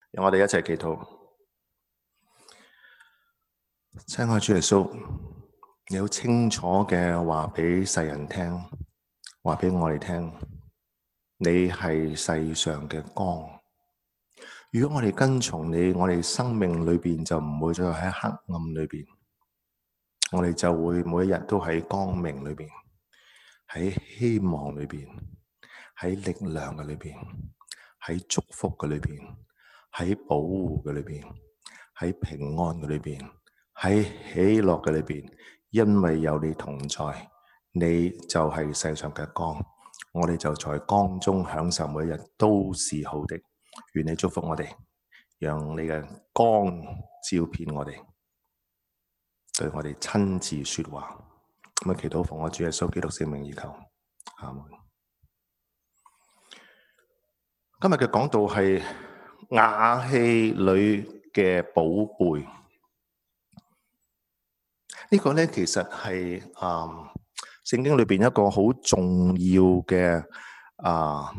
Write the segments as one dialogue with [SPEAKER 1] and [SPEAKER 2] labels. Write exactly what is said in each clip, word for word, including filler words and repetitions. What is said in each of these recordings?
[SPEAKER 1] 讓我哋一齊祈禱。親愛主耶穌，你好清楚嘅話俾世人聽，話俾我哋聽，你係世上嘅光。如果我哋跟從你，我哋生命裏邊就唔會再喺黑暗裏邊，我哋就會每一日都喺光明裏邊，喺希望裏邊，喺力量嘅裏邊，喺祝福嘅裏邊，喺保護嘅裏邊，喺平安嘅裏邊，喺喜樂嘅裏邊。因為有你同在，你就係世上嘅光，我哋就在光中享受每一日都是好的。願你祝福我哋，讓你嘅光照遍我哋，對我哋親自說話。咁啊，祈禱奉我主耶穌基督聖名而求，阿門。今日嘅講道係瓦器裏嘅寶貝。呢個咧其實係啊聖經裏邊一個好重要嘅啊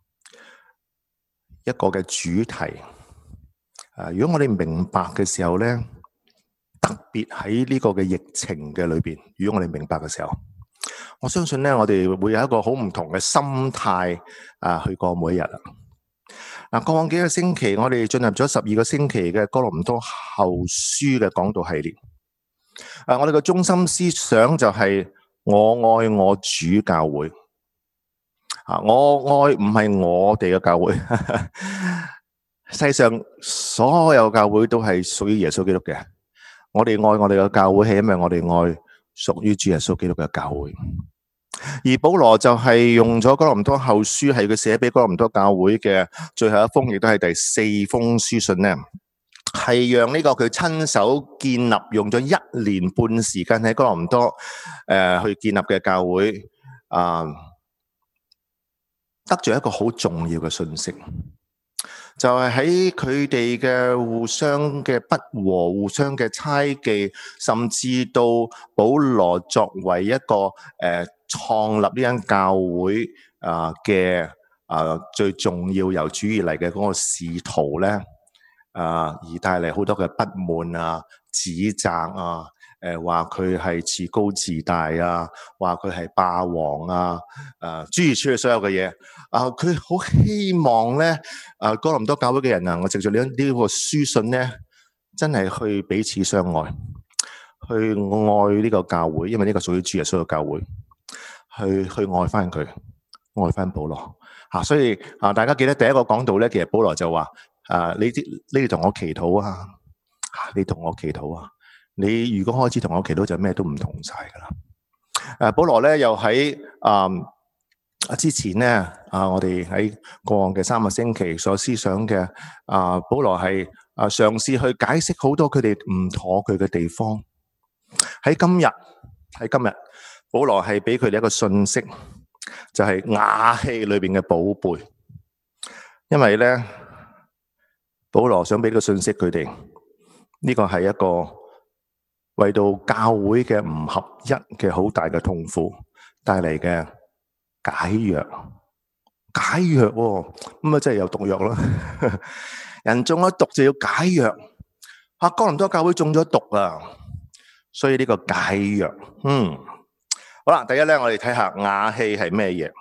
[SPEAKER 1] 一個嘅主題。啊，如果我哋明白嘅時候咧，特別喺呢個嘅疫情嘅裏邊，如果我哋明白嘅時候，我相信咧我哋會有一個好唔同嘅心態啊去過每一日啦。嗱，過往幾個星期，我哋進入咗十二個星期嘅哥林多後書嘅講道系列。誒，我哋嘅中心思想就係我愛我主教會。啊，我愛唔係我哋嘅教會，世上所有教會都係屬於耶穌基督嘅。我哋愛我哋嘅教會係因為我哋愛屬於主耶穌基督嘅教會。而保羅就係用咗哥林多後書，係佢寫俾哥林多教會嘅最後一封，亦都係第四封書信呢，係讓呢個佢親手建立，用咗一年半時間喺哥林多誒、呃、去建立嘅教會啊、呃，得咗一個好重要嘅信息，就係喺佢哋嘅互相嘅不和、互相嘅猜忌，甚至到保羅作為一個誒、呃、創立呢間教會啊嘅啊最重要由主而嚟嘅嗰個使徒咧。啊！而帶嚟好多嘅不滿啊、指責啊，誒話佢係自高自大啊，話佢係霸王啊，誒諸如此類所有嘅嘢啊，佢好希望咧，啊哥林多教會嘅人啊，我藉住呢呢個書信咧，真係去彼此相愛，去愛呢個教會，因為呢個屬於主耶穌嘅教會，去去愛翻佢，愛翻保羅嚇、啊。所以啊，大家記得第一個講道咧，其實保羅就話。啊！你啲你同我祈禱啊！你同我祈禱啊！你如果開始同我祈禱，就咩都唔同晒噶啦。誒、啊，保羅咧又喺啊之前咧啊，我哋喺過往嘅三個星期所思想嘅啊，保羅係啊嘗試去解釋好多佢哋唔妥佢嘅地方。喺今日喺今日，保羅係俾佢哋一個信息，就係、是、瓦器裏邊嘅寶貝，因為咧。保羅想俾個信息佢哋，呢個係一個為到教會嘅唔合一嘅好大嘅痛苦帶嚟嘅解藥，解藥喎，咁啊真係有毒藥啦！人中咗毒就要解藥，啊哥林多教會中咗毒啊，所以呢個解藥，嗯，好啦，第一咧，我哋睇下瓦器係咩嘢？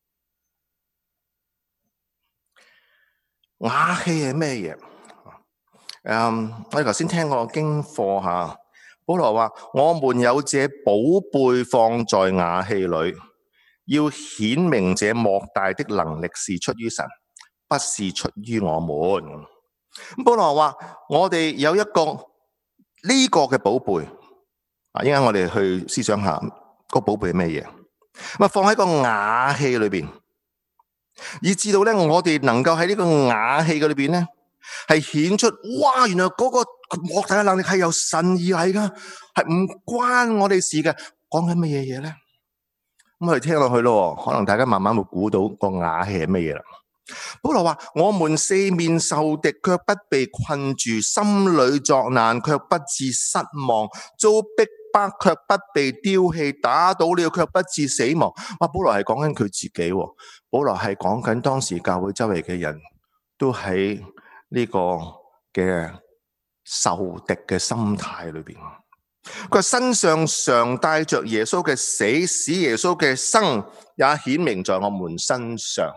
[SPEAKER 1] 瓦器係咩嘢？誒、um，我哋頭先聽過經課吓，保羅話：我們有這寶貝放在瓦器裏，要顯明這莫大的能力是出於神，不是出於我們。咁保羅話：我哋有一個呢、這個嘅寶貝，啊，依家我哋去思想下，個寶貝係咩嘢？咁啊，放喺個瓦器裏邊。以至到咧，我哋能夠喺呢個瓦器嘅裏邊咧，係顯出哇，原來嗰個莫大嘅能力係由神而嚟噶，係唔關我哋事嘅。講緊乜嘢嘢咧？咁我哋聽落去咯，可能大家慢慢會估到個瓦器係乜嘢啦。保羅話：我們四面受敵，卻不被困住；心裏作難，卻不致失望；遭逼迫，卻不被丟棄；打倒了，卻不致死亡。哇！保羅係講緊佢自己，保羅係講緊當時教會周圍嘅人都喺呢個嘅受敵嘅心態裏邊。佢身上常帶着耶穌嘅死，使耶穌嘅生也顯明在我們身上。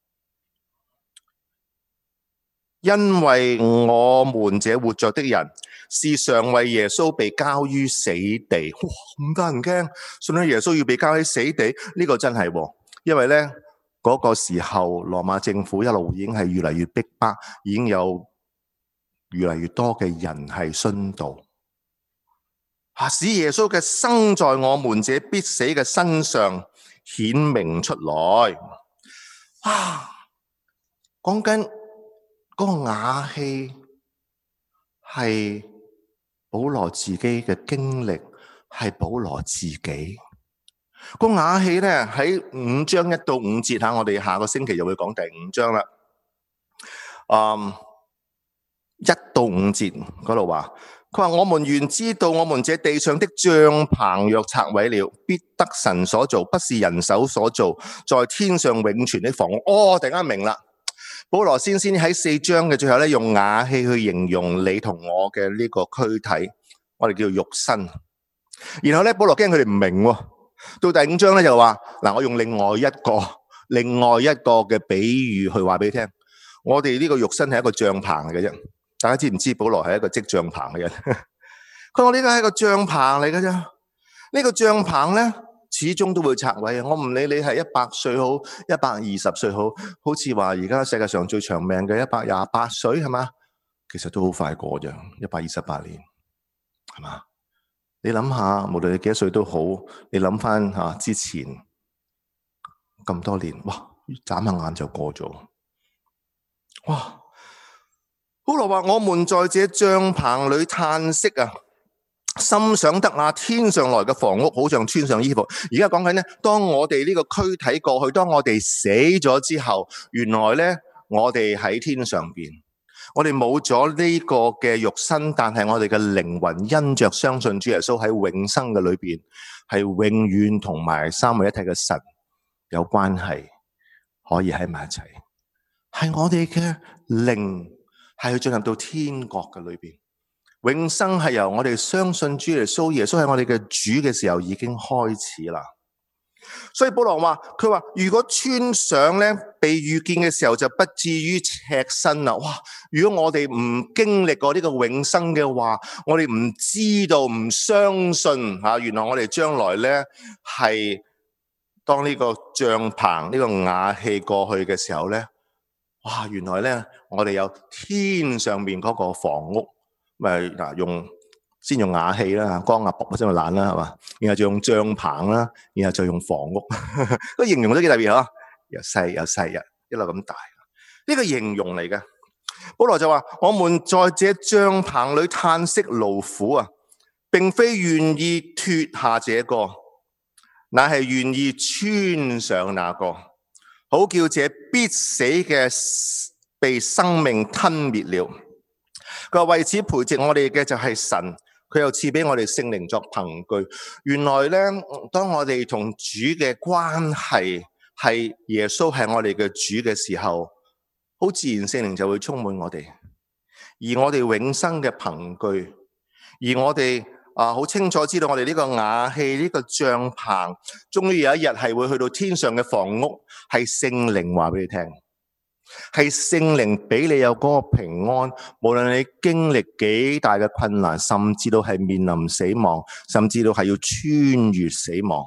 [SPEAKER 1] 因為我們這活着的人，是常為耶穌被交於死地。哇，咁得人驚，信咗耶穌要被交喺死地，呢、這個真係，因為咧嗰、那個時候羅馬政府一路已經係越嚟越逼迫，已經有越嚟越多嘅人係殉道。啊！使耶穌嘅生在我們這必死嘅身上顯明出來。啊！講緊嗰個瓦器係保羅自己嘅經歷，係保羅自己。個瓦器咧喺五章一到五節吓，我哋下個星期就會講第五章啦。嗯，一到五節嗰度話。佢話：我們原知道，我們這地上的帳棚若拆毀了，必得神所造，不是人手所造，在天上永存的房屋。哦，突然間明啦！保羅先先喺四章嘅最後咧，用瓦器去形容你同我嘅呢個軀體，我哋叫做肉身。然後咧，保羅驚佢哋唔明喎。到第五章咧就話：嗱，我用另外一個、另外一個嘅比喻去話俾你聽，我哋呢個肉身係一個帳棚嚟嘅啫。大家知唔知保羅係一個織帳棚嘅人？佢話呢個係一個帳棚嚟嘅啫。呢個帳棚咧，始終都會拆毀。我唔理你係一百歲好，一百二十歲好，好似話而家世界上最長命嘅一百廿八歲係嘛？其實都好快過啫，一百二十八年係嘛？你諗下，無論你幾多歲都好，你諗翻吓之前咁多年，哇！眨下眼就過咗，哇！保羅話：我們在這帳棚裏嘆息啊，心想得那天上來嘅房屋，好像穿上衣服。而家講緊咧，當我哋呢個軀體過去，當我哋死咗之後，原來咧我哋喺天上邊，我哋冇咗呢個嘅肉身，但係我哋嘅靈魂因着相信主耶穌喺永生嘅裏邊，係永遠同埋三位一體嘅神有關係，可以喺埋一齊，係我哋嘅靈。係去進入到天國嘅裏邊，永生係由我哋相信主耶穌，耶穌係我哋嘅主嘅時候已經開始啦。所以保羅話，佢話如果穿上咧被遇見嘅時候，就不至於赤身啦。哇！如果我哋唔經歷過呢個永生嘅話，我哋唔知道、唔相信吓，原來我哋將來咧係當呢個帳篷、呢個瓦器過去嘅時候咧。哇！原來咧，我哋有天上面嗰個房屋，咪嗱用先用瓦器啦，光壓薄先會爛啦，係嘛？然後就用帳棚啦，然後就用房屋，個形容都幾特別嗬，又細又細啊，一路咁大，呢個形容嚟嘅。保羅就話：我們在這帳棚裏嘆息勞苦啊，並非願意脫下這個，乃係願意穿上那個。好叫這必死嘅被生命吞滅了。佢話為此培植我哋嘅就係神，佢又賜俾我哋聖靈作憑據。原來咧，當我哋同主嘅關係係耶穌係我哋嘅主嘅時候，好自然聖靈就會充滿我哋，而我哋永生嘅憑據，而我哋。啊！好清楚知道我哋呢個瓦器呢個帳棚，終於有一日係會去到天上嘅房屋，係聖靈話俾你聽，係聖靈俾你有嗰個平安。無論你經歷幾大嘅困難，甚至到係面臨死亡，甚至到係要穿越死亡，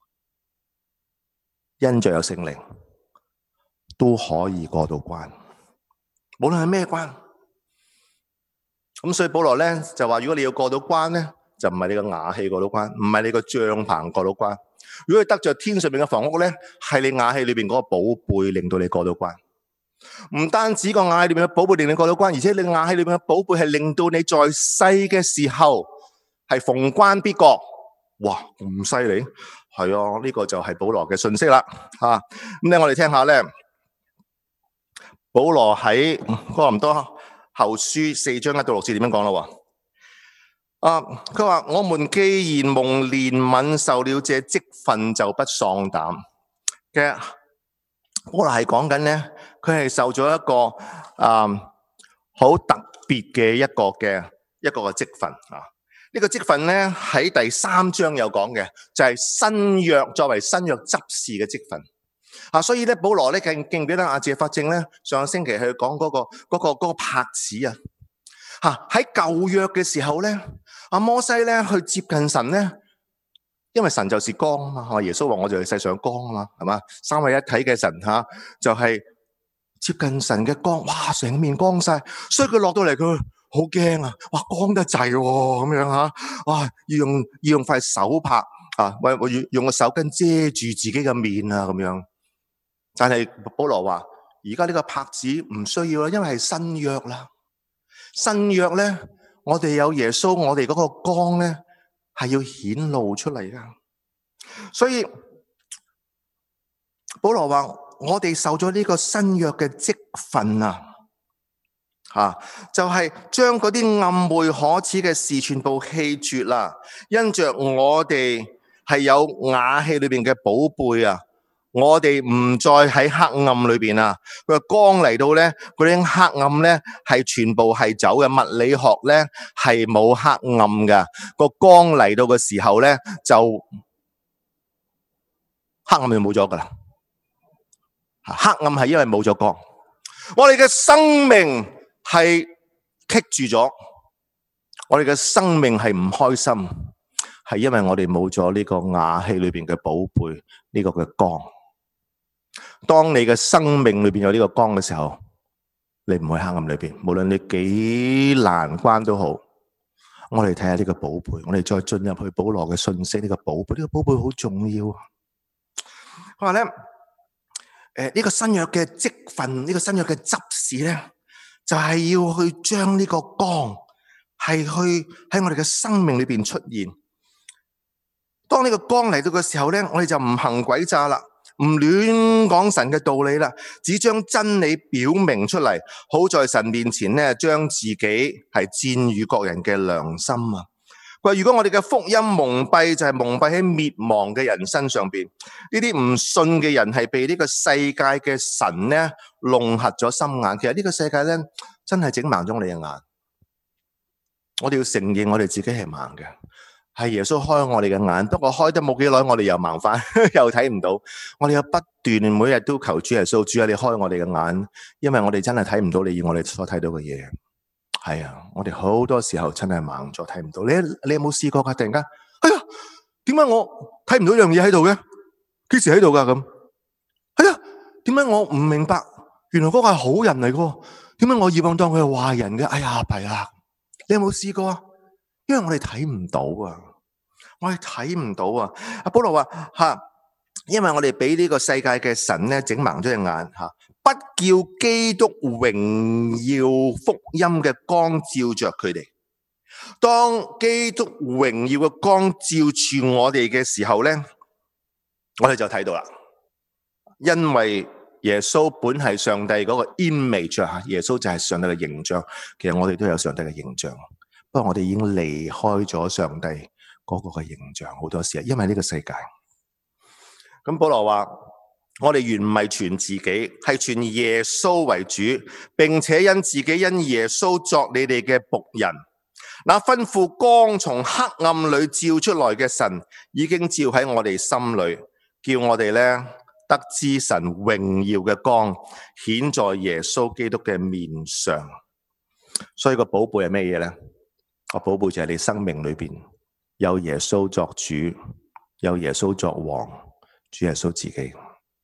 [SPEAKER 1] 因着有聖靈都可以過到關。無論係咩關，咁所以保羅咧就話：如果你要過到關咧，就唔係你個瓦器過到關，唔係你個帳棚過到關。如果你得着天上面嘅房屋咧，係你瓦器裏邊嗰個寶貝令到你過到關。唔單止個瓦器裏邊嘅寶貝令你過到關，而且你瓦器裏邊嘅寶貝係令到你在世嘅時候係逢關必過。哇，咁犀利！係啊，呢、這個就係保羅嘅信息啦。吓、啊，咁咧我哋聽下咧，保羅喺哥林多後書四章一到六節點樣講咯？啊！佢話我們既然蒙憐憫，受了這職分，就不喪膽嘅。保羅係講緊咧，佢係受咗一個啊好特別嘅一個嘅一個嘅職分啊！呢個職分咧喺第三章有講嘅，就係新約作為新約執事嘅職分啊！所以咧，保羅咧記記唔記得阿謝法正咧上個星期去講嗰個嗰個嗰個帕子啊？吓，喺舊約嘅時候咧，阿摩西咧去接近神咧，因為神就是光啊嘛，耶穌話我就係世上光啊嘛，係嘛？三位一體嘅神吓，就係接近神嘅光，哇，成面光晒，所以佢落到嚟佢好驚啊！哇，光得滯咁樣吓，哇，要用要用塊手拍啊，喂，我要用個手巾遮住自己嘅面啊，咁樣。但係保羅話，而家呢個拍子唔需要啦，因為係新約啦。新約咧，我哋有耶穌，我哋嗰個光咧係要顯露出嚟噶。所以保羅話，我哋受咗呢個新約嘅職分啊，吓就係將嗰啲暗昧可恥嘅事全部棄絕啦。因着我哋係有瓦器裏邊嘅寶貝啊，我哋唔再喺黑暗裏邊啊。佢話光嚟到咧，嗰啲黑暗咧係全部係走嘅。物理學咧係冇黑暗㗎，個光嚟到嘅時候咧就黑暗就冇咗噶啦。黑暗係因為冇咗光，我哋嘅生命係棘住咗，我哋嘅生命係唔開心，係因為我哋冇咗呢個瓦器裏邊嘅寶貝，呢個嘅光。當你嘅生命裏邊有呢個光嘅時候，你唔會黑暗裏邊，無論你幾難關都好。我哋睇下呢個寶貝，我哋再進入去保羅嘅信息，呢個寶貝，呢個寶貝好重要。佢話咧，誒，呢個新約嘅職分，呢個新約嘅執事咧，就係要去將呢個光係去喺我哋嘅生命裏邊出現。當呢個光嚟到嘅時候咧，我哋就唔行詭詐啦，唔亂講神嘅道理啦，只將真理表明出嚟，好在神面前咧，將自己係薦與各人嘅良心啊！佢話如果我哋嘅福音蒙蔽，就係蒙蔽喺滅亡嘅人身上邊。呢啲唔信嘅人係被呢個世界嘅神咧弄瞎咗心眼。其實呢個世界咧真係整盲咗我哋嘅眼。我哋要承認我哋自己係盲嘅，係耶穌開我哋嘅眼。不過開得冇幾耐，我哋又盲翻，又睇唔到。我哋要不斷每日都求主耶穌，主啊，你開我哋嘅眼，因為我哋真係睇唔到你要我哋所睇到嘅嘢。係啊，我哋好多時候真係盲咗，睇唔到。你你有冇試過噶？突然間，哎呀，點解我睇唔到一樣嘢喺度嘅？幾時喺度噶咁？哎呀，點解我唔明白？原來嗰個係好人嚟噶，點解我以往當佢係壞人嘅？哎呀，弊啦！你有冇試過啊？因為我哋睇唔到啊，我哋睇唔到啊。阿保羅話吓，因為我哋俾呢個世界嘅神咧整盲咗隻眼吓。不叫基督榮耀福音嘅光照着佢哋。當基督榮耀嘅光照住我哋嘅時候咧，我哋就睇到啦。因為耶穌本係上帝嗰個 image 啊，耶穌就係上帝嘅形象。其實我哋都有上帝嘅形象，不過我哋已經離開咗上帝嗰個嘅形象好多時啊。因為呢個世界，咁保羅話。我哋原唔係傳自己，係傳耶穌為主，並且因自己因耶穌作你哋嘅僕人。那吩咐光從黑暗裏照出來嘅神，已經照喺我哋心裏，叫我哋咧得知神榮耀嘅光顯在耶穌基督嘅面上。所以個寶貝係咩嘢咧？個寶貝就係你生命裏邊有耶穌作主，有耶穌作王，主耶穌自己。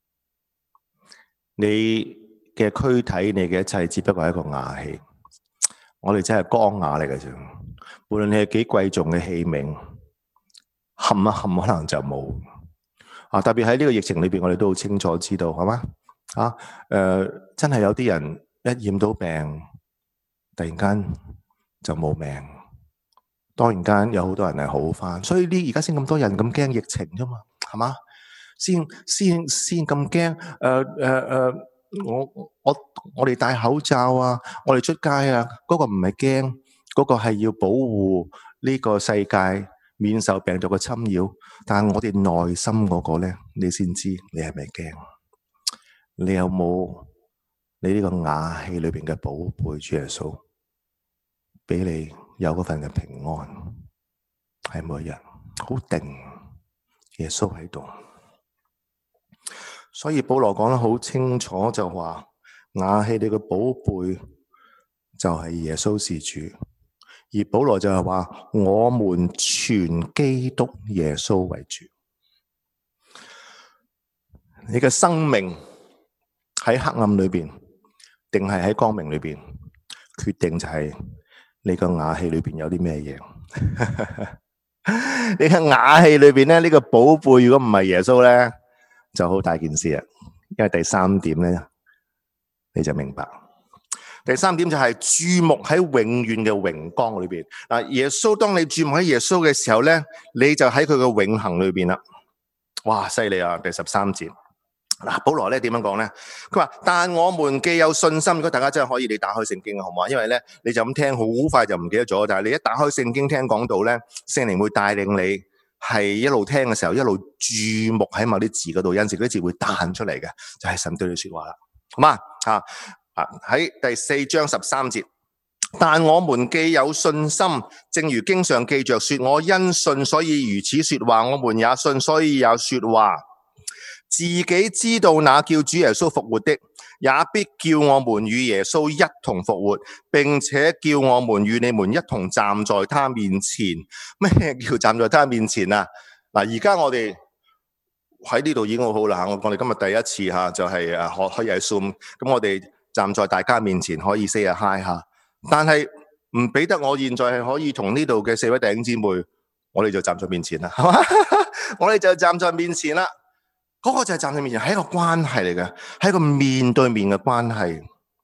[SPEAKER 1] 你嘅軀體，你嘅一切，只不過係一個瓦器。我哋真係光瓦嚟嘅啫。無論你係幾貴重嘅器皿，冚一冚可能就冇。啊，特別喺呢個疫情裏邊，我哋都好清楚知道，係嘛？啊，誒、呃，真係有啲人一染到病，突然間就冇命。當然間有好多人係好翻，所以呢而家先咁多人咁驚疫情啫嘛，係嘛？先先先咁驚，誒誒誒，我我我哋戴口罩啊，我哋出街啊，嗰個唔係驚，嗰個係要保護呢個世界免受病毒嘅侵擾。但係我哋內心嗰個咧，你先知你係咪驚？你有冇你呢個瓦器裏邊嘅寶貝主耶穌，俾你有嗰份嘅平安，係每日好定，耶穌喺度。所以保羅講得好清楚，就話瓦器你嘅寶貝就係耶穌是主，而保羅就係話我們全基督耶穌為主。你嘅生命喺黑暗裏邊，定係喺光明裏邊，決定就係你個瓦器裏邊有啲咩嘢。你嘅瓦器裏邊咧，呢個寶貝如果唔係耶穌咧，就好大件事啊！因為第三點咧，你就明白。第三點就係注目喺永遠嘅榮光裏邊。嗱，耶穌，當你注目喺耶穌嘅時候咧，你就喺佢嘅永恆裏邊啦。哇，犀利啊！第十三節。嗱，保羅咧點樣講咧？佢話：但我們既有信心，如果大家真係可以，你打開聖經好唔好啊？因為咧，你就咁聽，好快就唔記得咗。但係你一打開聖經聽講道咧，聖靈會帶領你係一路聽嘅時候，一路注目喺某啲字嗰度，有陣時嗰啲字會彈出嚟嘅，就係神對你說話啦。好嘛？啊啊！喺第四章十三節，但我們既有信心，正如經上記着說：我因信所以如此說話，我們也信所以也說話。自己知道那叫主耶穌復活的，也必叫我們與耶穌一同復活，並且叫我們與你們一同站在他面前。咩叫站在他面前啊？嗱，而家我哋喺呢度已經好好啦。我我哋今日第一次吓，就係誒可可以係 Zoom，咁我哋站在大家面前可以 say 下 hi 吓，但係唔俾得我現在係可以同呢度嘅四位弟兄姊妹，我哋就站在面前啦，係嘛？我哋就站在面前啦。嗰、那個就係站在面前，係一個關係嚟嘅，係一個面對面嘅關係。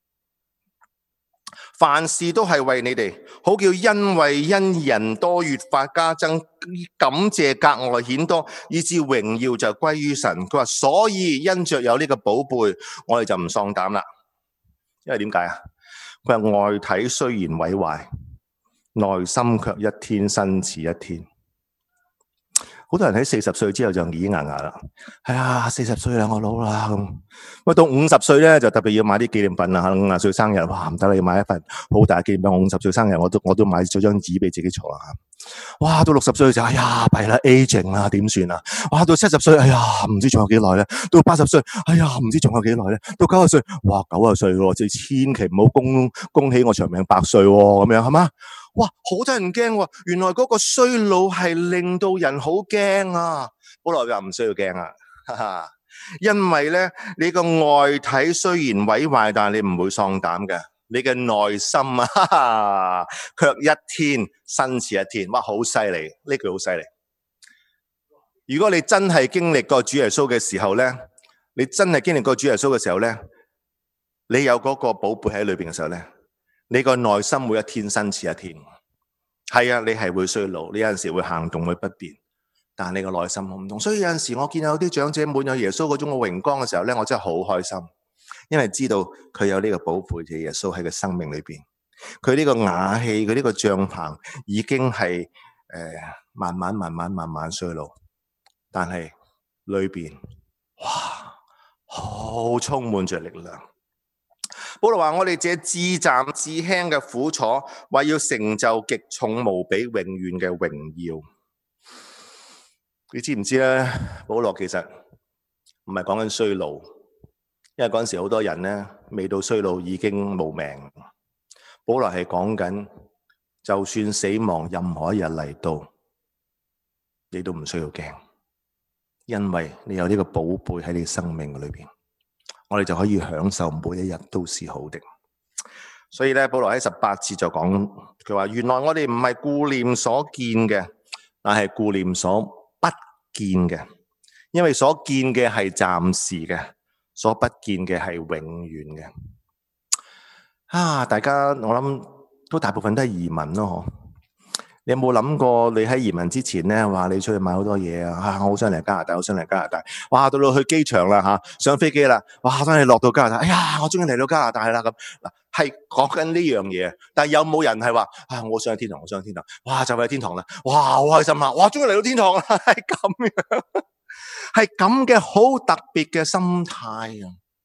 [SPEAKER 1] 凡事都係為你哋，好叫因為因人多越發加增，感謝格外顯多，以致榮耀就歸於神。佢話所以因着有呢個寶貝，我哋就唔喪膽啦。因為點解啊？佢話外體雖然毀壞，內心卻一天新似一天。好多人喺四十歲之後就耳耳牙牙啦，係啊，四十歲啦，我老啦咁。喂，到五十歲咧就特別要買啲紀念品啦。五十歲生日，哇唔得啦，要買一份好大嘅紀念品。我五十歲生日，我都我都買咗張紙俾自己坐啦。哇，到六十歲就哎呀弊啦 aging 啦，點算啊？哇，到七十歲，哎呀唔知仲有幾耐咧？到八十歲，哎呀唔知仲有幾耐咧？到九十歲，哇九十歲咯，即係千祈唔好恭恭喜我長命百歲咁樣係嘛？哇，好得人驚喎！原來嗰個衰老係令到人好驚啊！保羅又唔需要驚啊，哈哈！因為咧，你個外體雖然毀壞，但係你唔會喪膽嘅。你嘅內心啊，哈哈，卻一天新似一天。哇，好犀利！呢句好犀利。如果你真係經歷過主耶穌嘅時候咧，你真係經歷過主耶穌嘅時候咧，你有嗰個寶貝喺裏邊嘅時候咧。你個內心會一天新似一天，係啊，你係會衰老，你有陣時會行動會不便，但係你個內心好唔同。所以有陣時我見有啲長者滿有耶穌嗰種嘅榮光嘅時候咧，我真係好開心，因為知道佢有呢個寶貝嘅耶穌喺佢生命裏邊，佢呢個瓦器，佢呢個帳篷已經係誒、呃、慢慢慢慢慢慢衰老，但係裏邊哇好充滿着力量。保羅話：我哋這至暫至輕嘅苦楚，為要成就極重無比永遠嘅榮耀。你知唔知咧？保羅其實唔係講緊衰老，因為嗰陣時好多人咧未到衰老已經冇命。保羅係講緊，就算死亡任何一日嚟到，你都唔需要驚，因為你有呢個寶貝喺你生命裏邊。我哋就可以享受每一日都是好的。所以咧，保羅喺十八節就講，佢話原來我哋唔係顧念所見嘅，但係顧念所不見嘅。因為所見嘅係暫時嘅，所不見嘅係永遠嘅。啊，大家我諗都大部分都係移民咯，嗬。你有冇諗過？你喺移民之前咧，話你出去買好多嘢啊！啊，我好想嚟加拿大，好想嚟加拿大。哇，到到去機場啦吓，上飛機啦！哇，當你落到加拿大，哎呀，我終於嚟到加拿大啦咁。嗱，係講緊呢樣嘢，但係有冇人係話啊？我想去天堂，我想去天堂。哇，就係天堂啦！哇，好開心啊！哇，終於嚟到天堂啦！係咁樣，係咁嘅好特別嘅心態啊！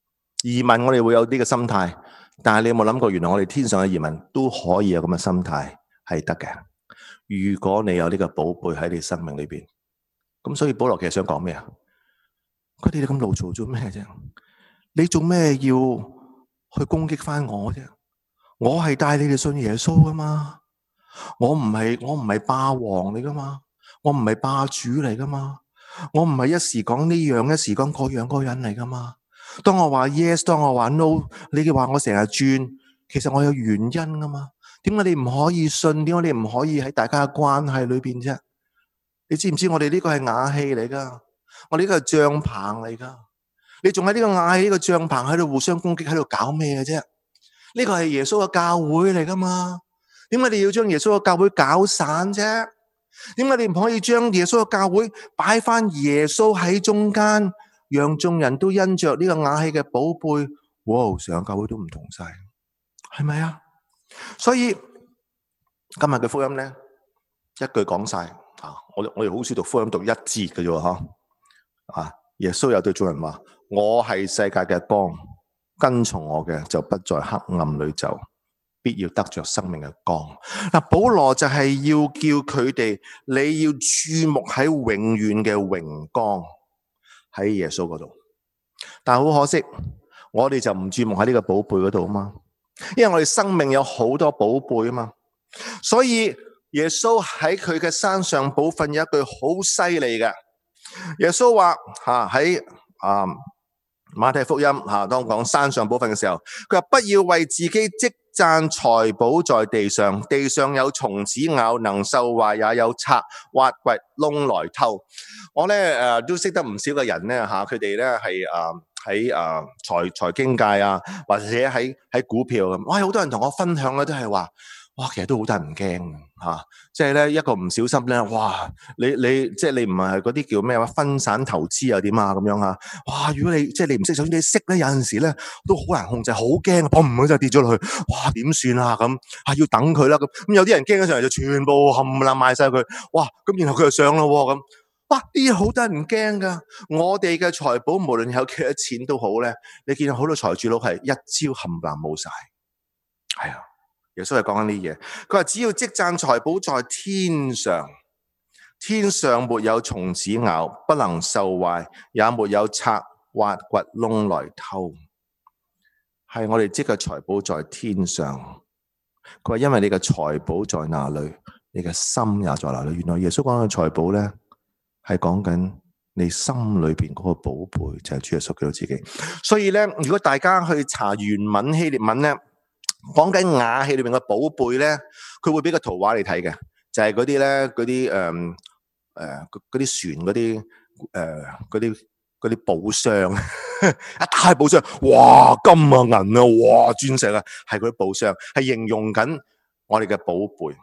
[SPEAKER 1] 移民我哋會有呢個心態，但係你有冇諗過，原來我哋天上嘅移民都可以有咁嘅心態，係得嘅。如果你有呢個寶貝喺你生命裏邊，咁所以保羅其實想講咩啊？佢哋咁怒嘈做咩啫？你做咩要去攻擊翻我啫？我係帶你哋信耶穌噶嘛？我唔係我唔係霸王嚟噶嘛？我唔係霸主嚟噶嘛？我唔係一時講呢樣一時講嗰樣嗰人嚟噶嘛？當我話 yes， 當我話 no， 你哋話我成日轉，其實我有原因噶嘛？點解你唔可以信？點解你唔可以喺大家嘅關係裏邊啫？你知唔知我哋呢個係瓦器嚟噶？我哋呢個係帳棚嚟噶。你仲喺呢個瓦器呢個帳棚喺度互相攻擊，喺度搞咩嘅啫？呢個係耶穌嘅教會嚟噶嘛？點解你要將耶穌嘅教會搞散啫？點解你唔可以將耶穌嘅教會擺翻耶穌喺中間，讓眾人都因着呢個瓦器嘅寶貝，哇！成個教會都唔同晒，係咪啊？所以今日嘅福音咧，一句講晒啊！我我哋好少讀福音讀一節嘅啫，嗬啊！耶穌又對眾人話：我係世界嘅光，跟從我嘅就不在黑暗裏走，必要得着生命嘅光。嗱，保羅就係要叫佢哋，你要注目喺永遠嘅榮光喺耶穌嗰度。但係好可惜，我哋就唔注目喺呢個寶貝嗰度啊嘛，因為我哋生命有好多寶貝啊嘛。所以耶穌喺佢嘅山上寶訓有一句好犀利嘅，耶穌話吓喺啊馬太福音吓當講山上寶訓嘅時候，佢話不要為自己積攢財寶在地上，地上有蟲子咬，能受壞，也有賊挖掘窿來偷。我咧誒、呃、都識得唔少嘅人咧吓，佢哋咧係誒喺誒財財經界啊，或者喺喺股票咁，哇好多人同我分享咧都係話。哇，其實都好得人驚吓，即係咧一個唔小心咧，哇！你你即係你唔係嗰啲叫咩話分散投資又點啊咁樣啊？哇！如果你即係你唔識，就算你識咧，有陣時咧都好難控制，好驚，砰咁就跌咗落去，哇！點算啊咁啊？要等佢啦咁，咁有啲人驚咗上嚟就全部冚唪唥賣晒佢，哇！咁然後佢就上咯咁，哇！呢啲好得人驚噶。我哋嘅財寶無論有幾多錢都好咧，你見到好多財主佬係一朝冚唪唥冇晒，係啊。耶穌係講緊呢啲嘢，佢話只要積攢財寶在天上，天上沒有蟲子咬，不能受壞，也沒有賊挖掘窿來偷。係我哋積嘅財寶在天上。佢話因為你嘅財寶在哪裏，你嘅心也在哪裏。原來耶穌講嘅財寶咧，係講緊你心裏邊嗰個寶貝，就係主耶穌基督自己。所以咧，如果大家去查原文希臘文咧，講緊瓦器裏面嘅寶貝咧，佢會俾個圖畫你睇嘅，就係嗰啲咧，嗰啲誒誒嗰啲船嗰啲誒嗰啲嗰啲寶箱，一大寶箱，哇金啊銀啊，哇鑽石啊，係嗰啲寶箱，係形容緊我哋嘅寶貝。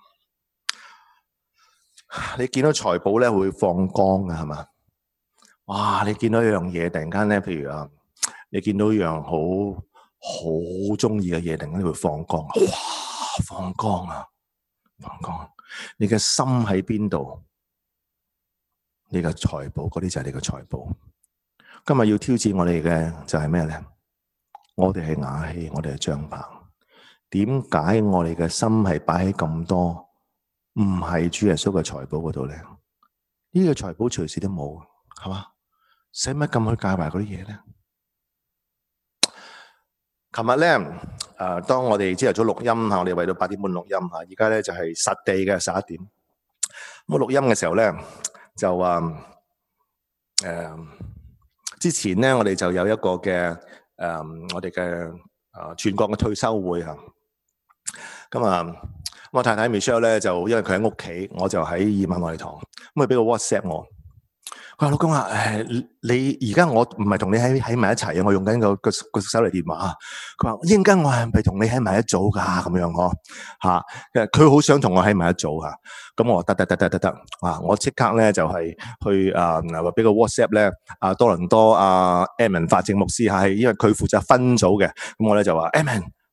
[SPEAKER 1] 你見到財寶咧會放光嘅係嘛？哇！你見到一樣嘢，突然間咧，譬如啊，你見到一樣好。好中意嘅嘢，突然間會放光，哇！放光啊，放光！你嘅心喺邊度？你嘅財寶，嗰啲就係你嘅財寶。今日要挑戰我哋嘅就係咩咧？我哋係瓦器，我哋係帳棚。點解我哋嘅心係擺喺咁多唔係主耶穌嘅財寶嗰度咧？呢個財寶隨時都冇，係嘛？使乜咁去介懷嗰啲嘢咧？琴日咧，誒、呃，當我哋朝頭早錄音吓，我哋為到八點半錄音吓，而家咧就係、是、實地嘅十一點。咁我錄音嘅時候咧，就話誒、呃，之前咧我哋就有一個嘅誒、呃，我哋嘅誒全國嘅退休會吓。咁啊，我太太 Michelle 咧就因為佢喺屋企，我就喺二萬內堂，咁佢俾個 WhatsApp 我。佢話老公啊，誒，你而家我唔係同你喺喺埋一齊啊，我用緊個個個手提電話。佢話一陣間我係咪同你喺埋一組噶？咁樣嗬吓，佢好想同我喺埋一組吓。咁我話得得得得得得啊！我即刻咧就係去啊，話俾個 WhatsApp 咧啊，多倫多啊 Edmond 法正牧師係，因為佢負責分組嘅。咁我咧就話 Edmond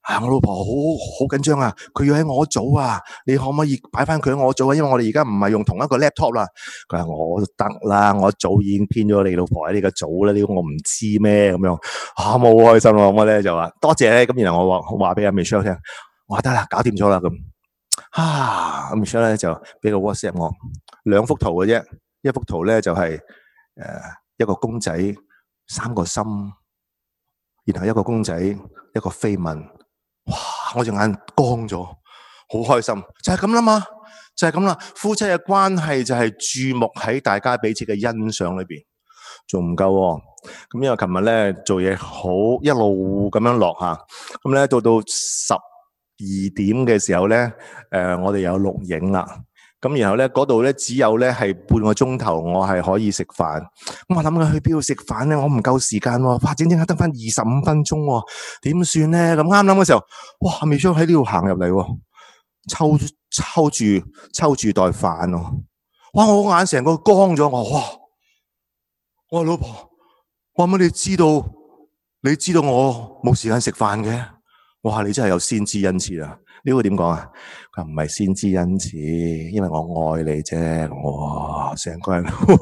[SPEAKER 1] 啊，我老婆好好緊張啊，佢要喺我組啊，你可唔可以擺翻佢喺我組啊？因為我哋而家唔係用同一個 laptop 啦。佢話我得啦，我組已經編咗你老婆喺呢個組啦，呢個我唔知咩咁樣。啊，冇開心咯，我咧就話多謝咧。咁然後我話話俾阿 Michelle 聽，我話得啦，搞掂咗啦咁。啊，阿 Michelle 咧就俾個 WhatsApp 我，兩幅圖嘅啫，一幅圖咧就係、是、誒、呃、一個公仔三個心，然後一個公仔一個飛吻。哇！我隻眼光咗，好開心，就係咁啦嘛，就係咁啦。夫妻嘅關係就係注目喺大家彼此嘅欣賞裏邊，仲唔夠喎？咁因為琴日咧做嘢好一路咁樣落下，咁咧到到十二點嘅時候咧，誒、呃、我哋有錄影啦。咁然後咧嗰度咧只有咧係半個鐘頭，我係可以食飯。咁我諗緊去邊度食飯咧？我唔夠時間喎，哇！整整下得翻二十五分鐘喎，點算咧？咁啱諗嘅時候，哇！未將喺呢度行入嚟，抽抽住抽住袋飯喎，哇！我眼成個光咗，我哇！我話老婆，我話乜你知道？你知道我冇時間食飯嘅？我話你真係有先知恩賜啊！呢個點講啊？佢唔係先知恩賜，因為我愛你啫。哇！成個人，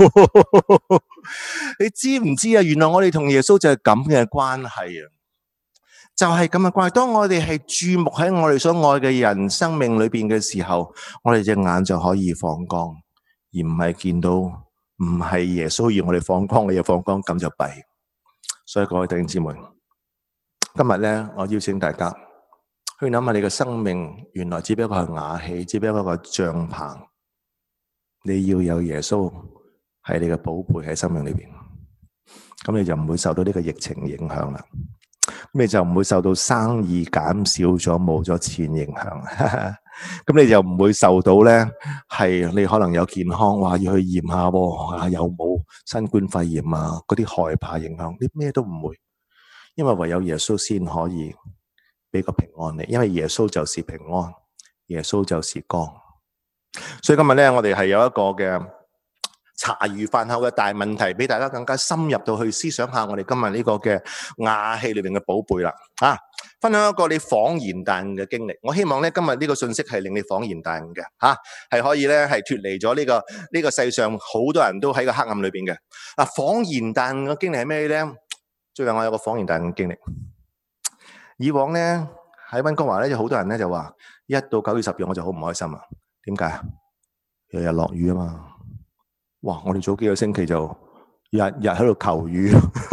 [SPEAKER 1] 你知唔知啊？原來我哋同耶穌就係咁嘅關係啊！就係咁嘅關係。當我哋係注目喺我哋所愛嘅人生命裏邊嘅時候，我哋隻眼就可以放光，而唔係見到唔係耶穌要我哋放光，你又放光，咁就弊。所以各位弟兄姊妹，今日咧，我邀請大家去諗下你嘅生命，原來只不過係瓦器，只不過係個帳篷。你要有耶穌係你嘅寶貝喺生命裏邊，咁你就唔會受到呢個疫情影響啦。咁你就唔會受到生意減少咗冇咗錢影響。咁你就唔會受到咧係你可能有健康話要去驗下喎，啊有冇新冠肺炎啊嗰啲害怕影響，啲咩都唔會，因為唯有耶穌先可以俾個平安你，因為耶穌就是平安，耶穌就是光。所以今日咧，我哋係有一個嘅茶餘飯後嘅大問題，俾大家更加深入到去思想下我哋今日呢個嘅瓦器裏邊嘅寶貝啦。啊，分享一個你恍然大悟嘅經歷。我希望咧今日呢個信息係令你恍然大悟嘅，吓、啊、係可以咧係脫離咗呢個呢、呢個世上好多人都喺個黑暗裏邊嘅。嗱、啊，恍然大悟嘅經歷係咩咧？最近我有個恍然大悟嘅經歷。以往咧喺溫哥華咧，有好多人咧就話，一到九月十日我就好唔開心啊。點解啊？日日落雨啊嘛。哇！我哋早幾個星期就日日喺度求雨。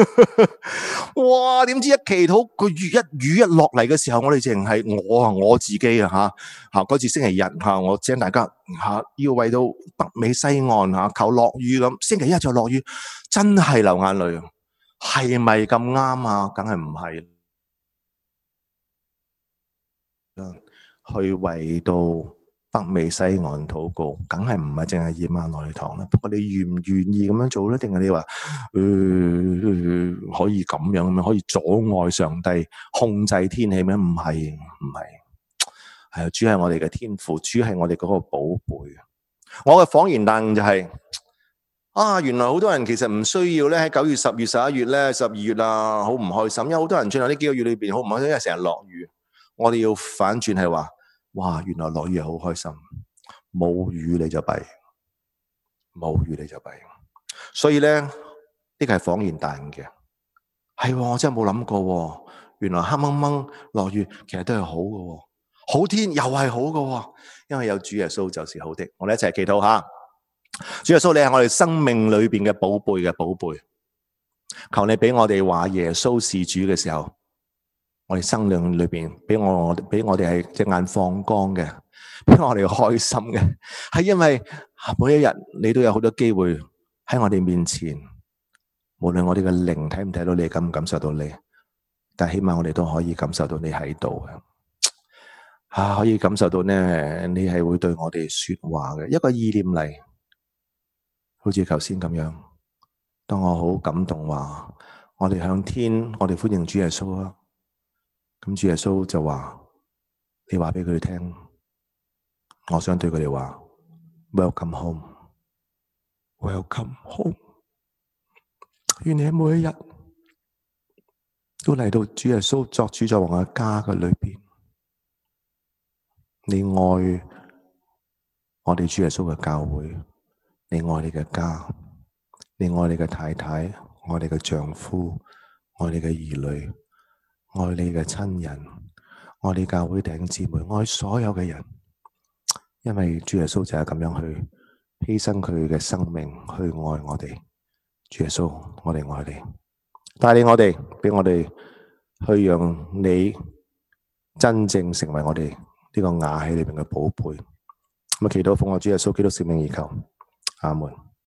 [SPEAKER 1] 哇！點知一祈禱個雨一雨一落嚟嘅時候，我哋淨係我啊我自己啊吓吓嗰次星期日吓，我請大家吓要為到北美西岸吓求落雨咁，星期一就落雨，真係流眼淚啊！係咪咁啱啊？梗係唔係。去為到北美西岸禱告，梗係唔係淨係夜晚落去堂啦。不過你願唔願意咁樣做咧？定係你話，誒、呃、可以咁樣咁樣，可以阻礙上帝控制天氣咩？唔係，唔係，係主係我哋嘅天父，主係我哋嗰個寶貝。我嘅恍然大悟就係、是，啊，原來好多人其實唔需要咧喺九月、十月、十一月咧、十二月啊，好唔開心。因為好多人進入呢幾個月裏邊好唔開心，因為成日落雨。我哋要反轉係話，哇！原來落雨係好開心，冇雨你就弊，冇雨你就弊。所以咧，呢個係恍然大悟嘅，係我真係冇諗過，原來黑掹掹落雨其實都係好嘅，好天又係好嘅，因為有主耶穌就是好的。我哋一齊祈禱下，主耶穌，你係我哋生命裏邊嘅寶貝嘅寶貝，求你俾我哋話耶穌是主嘅時候。我哋生命裏邊，俾我俾我哋係隻眼放光嘅，俾我哋開心嘅，係因為每一日你都有好多機會喺我哋面前，無論我哋嘅靈睇唔睇到你，感唔感受到你，但係起碼我哋都可以感受到你喺度嘅，啊，可以感受到呢，你係會對我哋說話嘅一個意念嚟，好似頭先咁樣。當我好感動話，我哋向天，我哋歡迎主耶穌啊！咁主耶穌就話：你話俾佢哋聽，我想對佢哋話 ，Welcome home，Welcome home。願你喺每一日都嚟到主耶穌作主作王嘅家嘅裏邊。你愛我哋主耶穌嘅教會，你愛你嘅家，你愛你嘅太太，愛你嘅丈夫，愛你嘅兒女，愛你嘅親人，愛你教會弟兄姊妹，愛所有嘅人。因為主耶穌就係咁樣去犧牲佢嘅生命去愛我哋。主耶穌，我哋愛你，帶領我哋，俾我哋去讓你真正成為我哋呢個瓦器裏邊嘅寶貝。咁啊，祈禱奉我主耶穌基督聖名而求，阿門。